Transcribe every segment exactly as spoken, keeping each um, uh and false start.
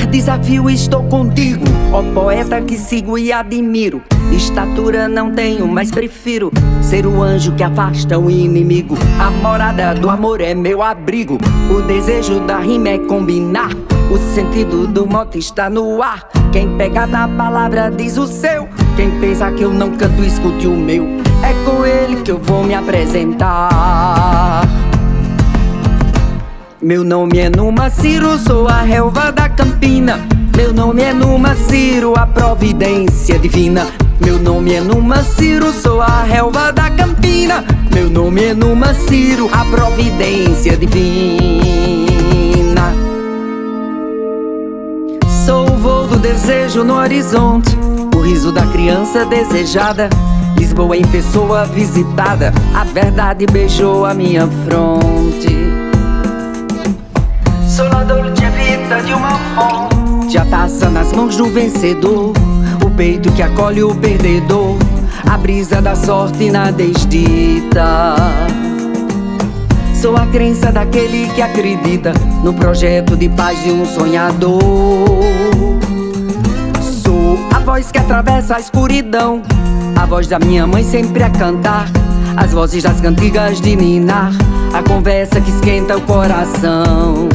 desafio estou contigo, ó poeta que sigo e admiro. Estatura não tenho, mas prefiro ser o anjo que afasta o inimigo. A morada do amor é meu abrigo. O desejo da rima é combinar. O sentido do mote está no ar. Quem pega da palavra diz o seu. Quem pensa que eu não canto, escute o meu. É com ele que eu vou me apresentar. Meu nome é Numa Ciro, sou a relva da Campina. Meu nome é Numa Ciro, a providência divina. Meu nome é Numa Ciro, sou a relva da Campina. Meu nome é Numa Ciro, a providência divina. Sou o voo do desejo no horizonte, o riso da criança desejada. Lisboa em pessoa visitada, a verdade beijou a minha fronte. Sou a dolce vita de uma fonte, a taça nas mãos do vencedor, o peito que acolhe o perdedor, a brisa da sorte na desdita. Sou a crença daquele que acredita no projeto de paz de um sonhador. Sou a voz que atravessa a escuridão, a voz da minha mãe sempre a cantar, as vozes das cantigas de ninar, a conversa que esquenta o coração.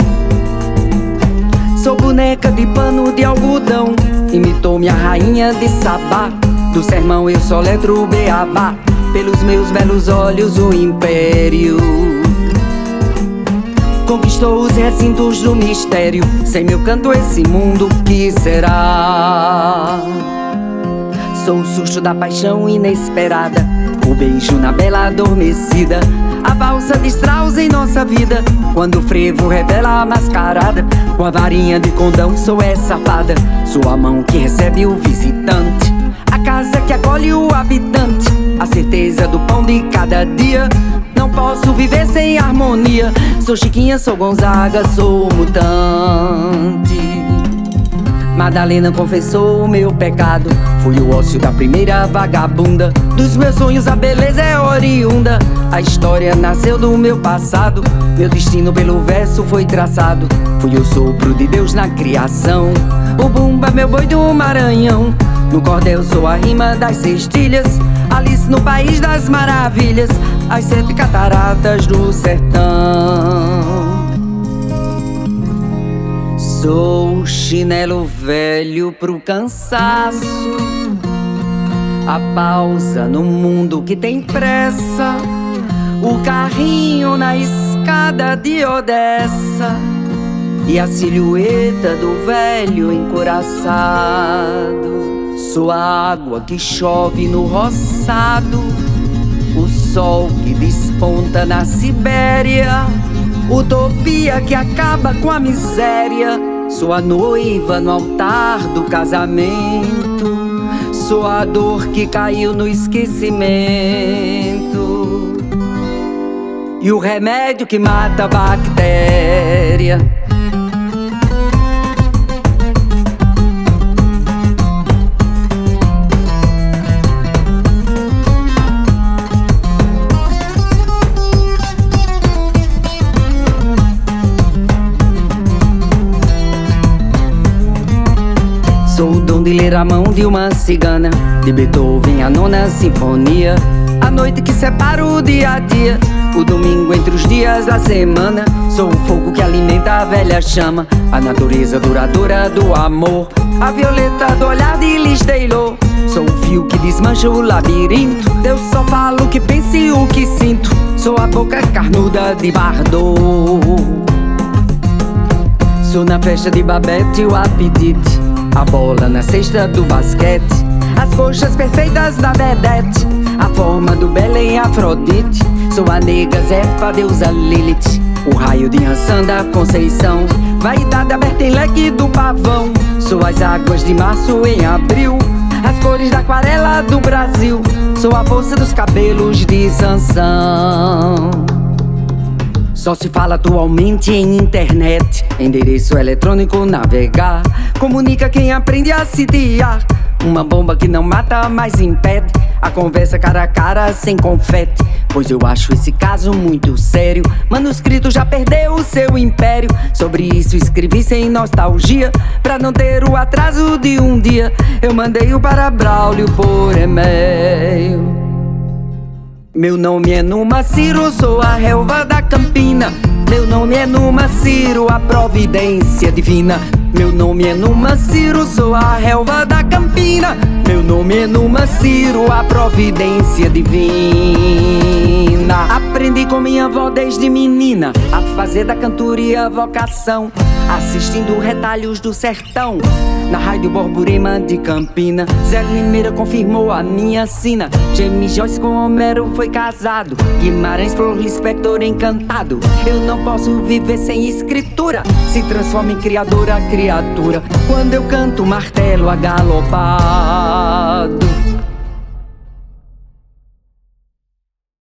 Sou boneca de pano de algodão, imitou minha rainha de Sabá. Do sermão eu soletro o beabá, pelos meus belos olhos o império conquistou os recintos do mistério. Sem meu canto esse mundo que será? Sou o susto da paixão inesperada, o beijo na bela adormecida, a valsa de Strauss em nossa vida, quando o frevo revela a mascarada. Com a varinha de condão sou essa fada, sou a mão que recebe o visitante, a casa que acolhe o habitante, a certeza do pão de cada dia. Não posso viver sem harmonia. Sou Chiquinha, sou Gonzaga, sou mutante. Madalena confessou o meu pecado, fui o ócio da primeira vagabunda. Dos meus sonhos a beleza é oriunda, a história nasceu do meu passado. Meu destino pelo verso foi traçado, fui o sopro de Deus na criação. O bumba meu boi do Maranhão, no cordel sou a rima das cestilhas. Alice no país das maravilhas, as sete cataratas do sertão. Sou o chinelo velho pro cansaço, a pausa no mundo que tem pressa, o carrinho na escada de Odessa e a silhueta do velho encoraçado. Sou a água que chove no roçado, o sol que desponta na Sibéria, utopia que acaba com a miséria. Sou a noiva no altar do casamento, sou a dor que caiu no esquecimento e o remédio que mata a bactéria. Sou o dom de ler a mão de uma cigana, de Beethoven a nona sinfonia, a noite que separa o dia a dia, o domingo entre os dias da semana. Sou o fogo que alimenta a velha chama, a natureza duradoura do amor, a violeta do olhar de Liz Taylor. Sou o fio que desmancha o labirinto, eu só falo o que penso e o que sinto. Sou a boca carnuda de Bardot, sou na festa de Babette o apetite, a bola na cesta do basquete, as coxas perfeitas da Vedete, a forma do Belém Afrodite. Sou a nega Zefa, deusa Lilith, o raio de Ançã da Conceição, vaidade aberta em leque do pavão. Sou as águas de março em abril, as cores da aquarela do Brasil. Sou a força dos cabelos de Sansão. Só se fala atualmente em internet, endereço eletrônico navegar, comunica quem aprende a sitiar. Uma bomba que não mata, mas impede a conversa cara a cara sem confete. Pois eu acho esse caso muito sério. Manuscrito já perdeu o seu império. Sobre isso escrevi sem nostalgia, pra não ter o atraso de um dia. Eu mandei-o para Braulio por e-mail. Meu nome é Numa Ciro, sou a relva da Campina. Meu nome é Numa Ciro, a providência divina. Meu nome é Numa Ciro, sou a relva da Campina. Meu nome é Numa Ciro, a providência divina. Aprendi com minha avó desde menina a fazer da cantoria vocação, assistindo retalhos do sertão na Rádio Borborema de Campina. Zé Limeira confirmou a minha sina. James Joyce com Homero foi casado. Guimarães Flor Lispector encantado. Eu não posso viver sem escritura. Se transforma em criadora, criatura. Quando eu canto martelo a galopar.